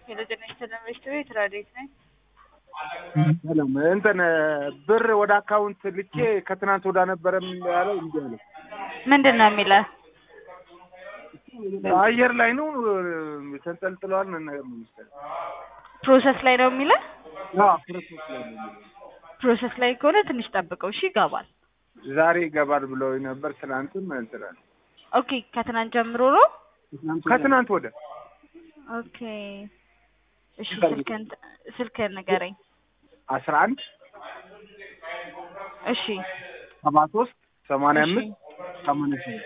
የለጀነች ተደምስት ቤት ራዲት ነኝ። ሰላም እንትን ብር ወደ አካውንት ልኬ ከትናንት ወዳ ነበረም ያለው እንዴ አለ። ምንድነው የሚለው? አየር ላይ ነው ተንጠልጥሏል ምን ነገር ነው የሚሰራው? ፕሮሰስ ላይ ነው የሚለው? አዎ ፕሮሰስ ላይ ነው። ፕሮሰስ ላይ ከሆነ ትንሽ ጠብቀው እሺ ይገባል። ዛሬ ይገባል ብለው ነበር ትናንትም እንትን። ኦኬ ከትናንት ጀምሮ ነው? ከትናንት ወደ ኦኬ እሺ ስልክህን ንገረኝ። 11 እሺ 73 85 87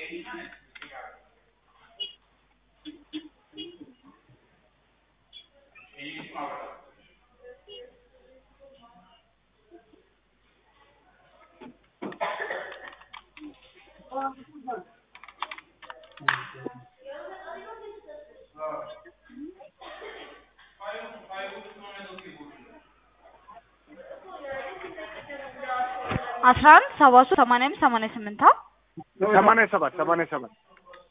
11 73 85 88 87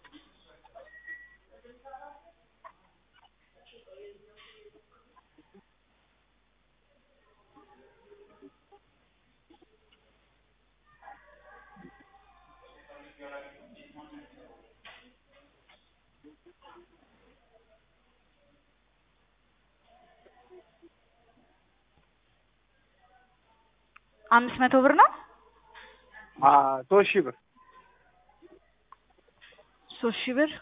500 ብር ነው? 3000 ብር 3000 ብር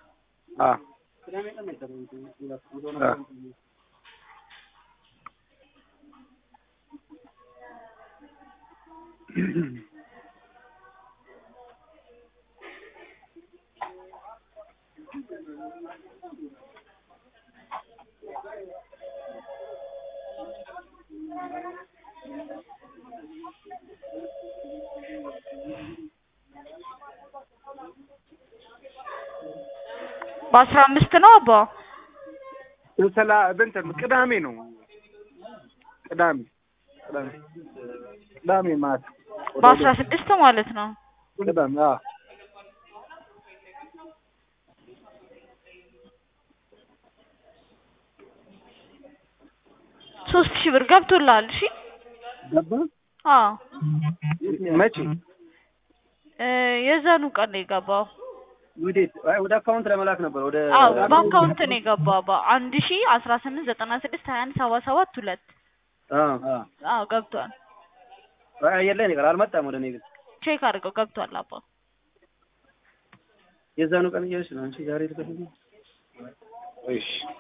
በ15 ነው አባ እንትን ቅዳሜ ነው ቅዳሜ ማለት በ16 ማለት ነው። ቅዳሜ 3000 ብር ገብቶልሃል? እሺ ገባ? አዎ መቼ? የዛኑ ቀን ነው የገባው። ወደ አካውንት ለመላክ ነበር ወደ በአካውንት ነው የገባው። 1018962177 2 ገብቷል። አየር ላይ ነገር አልመጣም ወደ እኔ ግን ቼክ አድርገው ገብቷል አባ። የዛኑ ቀን እያልሽ ነው አንቺ ዛሬ ልከሽ? እሺ